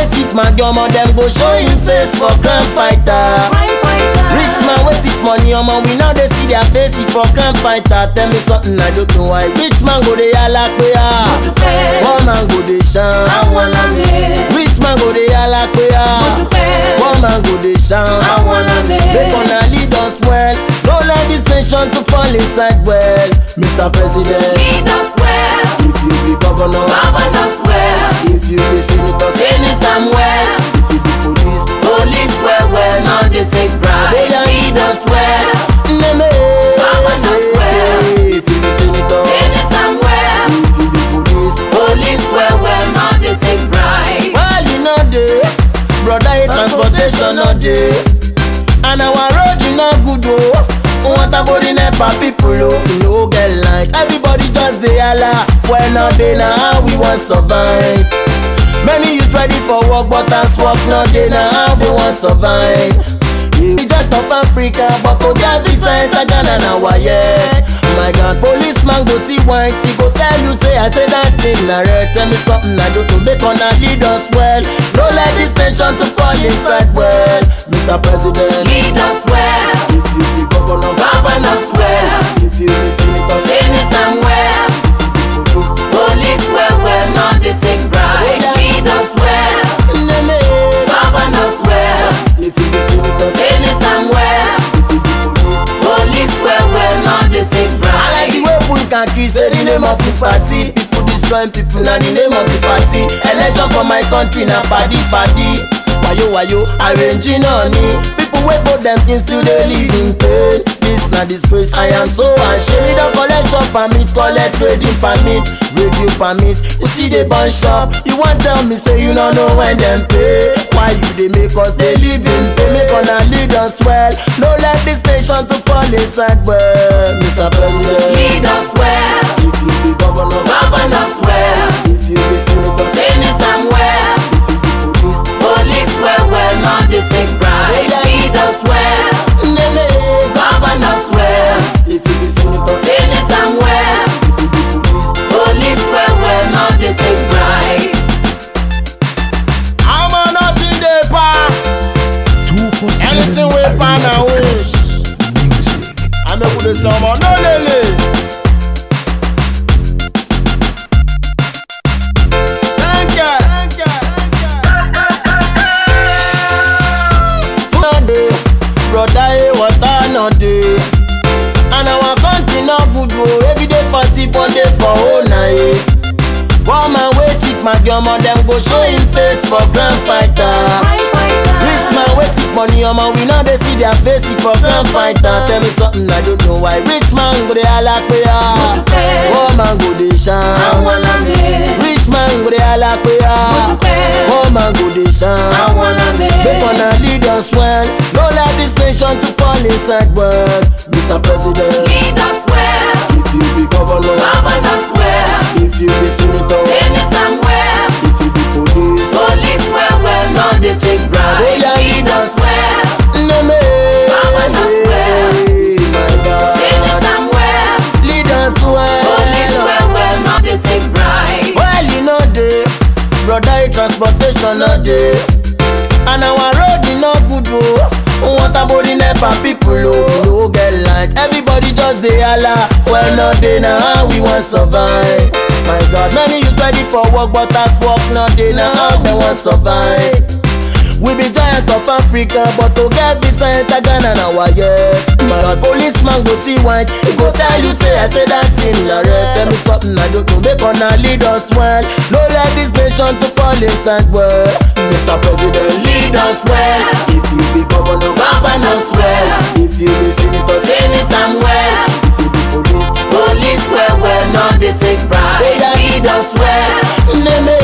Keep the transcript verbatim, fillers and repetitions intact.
tip my gum, them go show him face for crime fighter. Rich man wey tip money, omo we now dey see their face for crime fighter. Tell me something I don't know why. Rich man go dey yalla pe ah, one man go dey shine. Rich man go dey yalla pe ah, one man go dey shine. They gonna lead us well. Don't let this nation to fall inside well. Mister President, Lead us well. if you be governor, Govern us well. if you be senator, Anytime well. if you be police, Police well well. Now they take bribe. Lead us well. name Govern us well. if you be senator, Anytime well. if you be police, Police well well. Now they take bribe. well you know dey, brother e transportation no dey, and our road e no good oh. Water body nepa people oh, we no get light. Everybody just dey holla, fuel no dey na how we wan survive. Many youth ready for work but as work no dey na how we wan survive. We just of Africa but to get visa enter Ghana na waye. My God, policeman go see white, he go tell you say I say that thing na red. Tell me something I do to make una lead us well. Don't let this nation to fall inside well. Mister President, Lead us well. if you be governor, Govern us well. if you be senator, Anytime well. police, Police well well. Now they take bribe. Lead us well. name Govern us well. if you be senator, Anytime well. if you be police. Police well well. Now they take I like the bribe. way Pul Kanki say the name of the party. People destroying people na the name of the party. Election for my country na paddy paddy. Wayo wayo arranging on me. People wait for them things still they live in pain. This na disgrace, I am so ashamed. We don't collect shop permit, collect trading permit, radio permit. You see the burn shop, you want tell me say you don't know when them pay. Why you they make us they live in pain? Make una lead us well. No let this nation to fall inside well. Mister President, Lead us well. if you be governor, Govern us well. if you be senator, Anytime well. if you be police, Police well well. Now they take bribe. Lead us well. nene. Govern us well. If you be senator, Anytime well. if you be police, Police well well. Now they take bribe. I'm a nothing dey pa. Anything we pan and wish. I'm a good summer, no lele. Thank you. Food no dey, brother eh, water no dey, and our country no good oh. Every day forty, one day for whole night. One man wey tip my gum, them go show him face for crime fighter. Rich man wey tip money, omo we now dey see their face for crime fighter. Tell me something I don't know why. Rich man go dey holla pe ah, one man go dey shine. Rich man go dey holla pe ah, one man go dey shine. Make una lead us well. Don't let this nation to fall inside well. Mister President, Lead us well. if you be governor, Govern us well. if you be senator, Anytime well. if you be police, Police well well. Now they take bribe. Lead us well. name Govern us well. my God, Anytime well. lead us Police well. well well. Now they take bribe. Well, you know dey, brother, e transportation no dey, and our road e no good oh. Water body nepa people oh, no get light. Everybody just dey holla, well no dey na how we wan survive. My God, many youth ready for work but as work no dey na how they wan survive. We be giant of Africa but to get visa enter Ghana na waye. My God, policeman go see white, he go tell you say I say that thing na red. Tell me something I don't know, make una lead us well. No let this nation to fall inside well. Mister President, lead us well. If you be governor, Govern us well. if you be senator, Anytime well. if you be police, Police well well. Now they take bribe. Lead us well. name